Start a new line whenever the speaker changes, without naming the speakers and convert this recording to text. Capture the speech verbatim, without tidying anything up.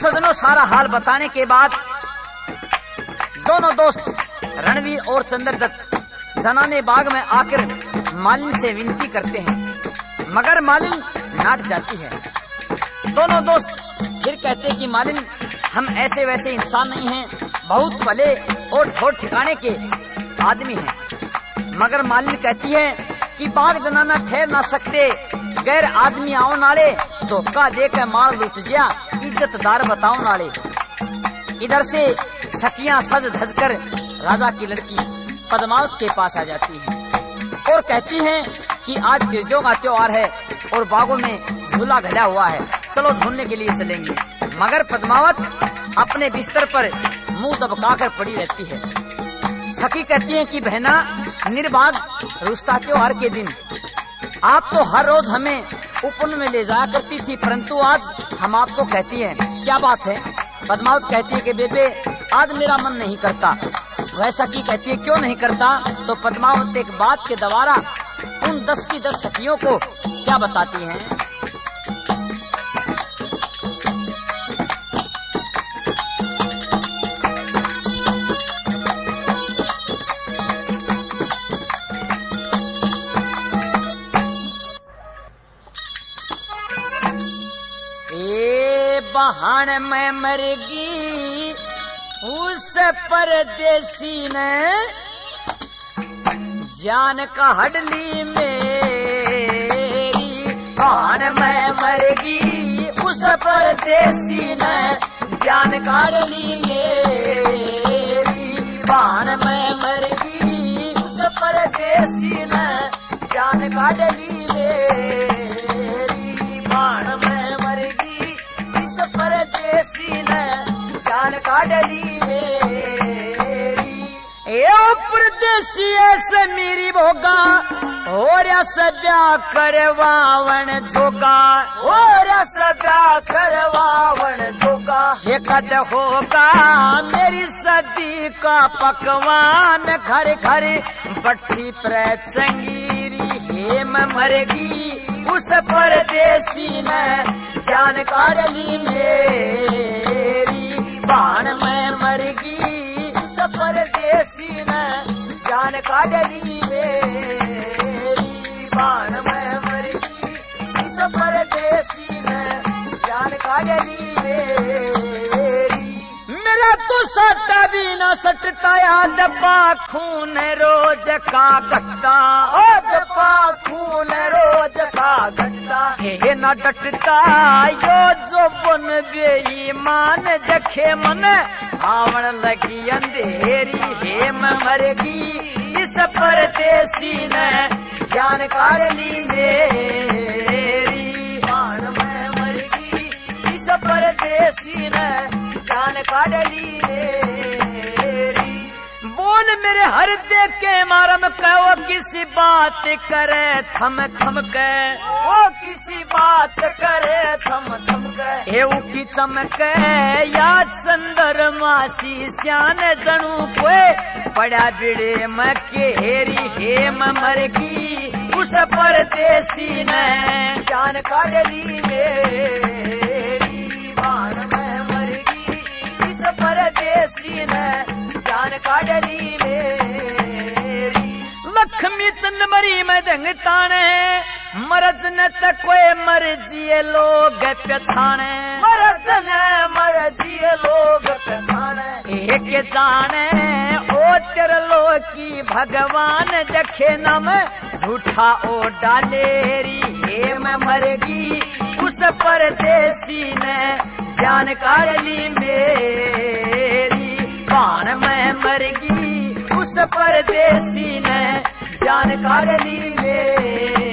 सजनों, सारा हाल बताने के बाद दोनों दोस्त रणवीर और चंद्रदत्त जनाने बाग में आकर मालिन से विनती करते हैं, मगर मालिन नाट जाती है। दोनों दोस्त फिर कहते हैं कि मालिन, हम ऐसे वैसे इंसान नहीं हैं, बहुत भले और ठोर ठिकाने के आदमी हैं। मगर मालिन कहती है कि बाग जनाना ठहर ना सकते, गैर आदमी आओ नाले, धोखा देकर मार लुट गया, इज्जतदार बताओ नाले। इधर से सखियां सज धज कर राजा की लड़की पद्मावत के पास आ जाती हैं और कहती हैं कि आज गिरजों का त्योहार है और बागों में झूला घड़ा हुआ है, चलो झूलने के लिए चलेंगे। मगर पद्मावत अपने बिस्तर पर मुंह दबकाकर पड़ी रहती है। सखी कहती है कि बहना, निर्बाध रुस्ता त्योहार के दिन आप तो हर रोज हमें उपवन में ले जाया करती थी, परंतु आज हम आपको कहती हैं, क्या बात है? पद्मावत कहती है कि बेबे, आज मेरा मन नहीं करता। वह सखी कहती है, क्यों नहीं करता? तो पद्मावत एक बात के द्वारा उन दस की दस सखियों को क्या बताती हैं? बहान में मरगी उस परदेसी ने, जान का हडली मेरी। बहान में मरगी उस परदेसी ने, जान का हडली मेरी। बहान में मरगी उस परदेसी ने, जान का हडली मेरी। बहान में परदेसी ने, जान काढ़ली मेरी। ए परदेसी ऐसे मेरी भोगा, और सदा करवावन जोगा, और सदा करवावन जोगा। ये कद होगा मेरी सदी का पकवान, घर घर बट्टी पर चंगीरी। हेम मरगी उस परदेसी ने, जान काढ़ली मेरी। बाण में मरगी उस परदेसी ने, जान काढ़ली मेरी। बाण में मरगी उस परदेसी ने, जान काढ़ली मेरी। मेरा तो सता भी न सटता, याद पा खून रोज का घटता। ओ दपा खून रोज का घटता। हे न डटता यो जो बन बेईमान, जखे मन आवन लगी अंधेरी। हेम मरगी इस परदेसी ने, जान काढ़ली मेरी। बाण में मरगी इस परदेसी ने, जान काढ़ली मेरी। बोल मेरे हर दे के मारम कहो, किसी बात करे थम थम के। ओ किसी बात करे थम थम के। एऊ की चमके याद संदर मासी, श्यान जनू कोई पड़ा बिड़े मके हेरी। हेम मरगी उस परदेसी ने, जान काढ़ली मेरी। बाण में मरगी इस परदेसी ने, जान काढ़ली मेरी। लक्ष्मी चंद मरी में दंग ताने, मरज न तक कोई मर्जी लोग पछाने। मरज न मर्जी लोग पछाने। एक जाने ओ तेरलो की भगवान, जखे नम झूठा ओ डालेरी। हेम मरगी उस परदेसी ने, जान काढ़ली मेरी। बाण में मरगी उस परदेसी ने, जान काढ़ली मेरी।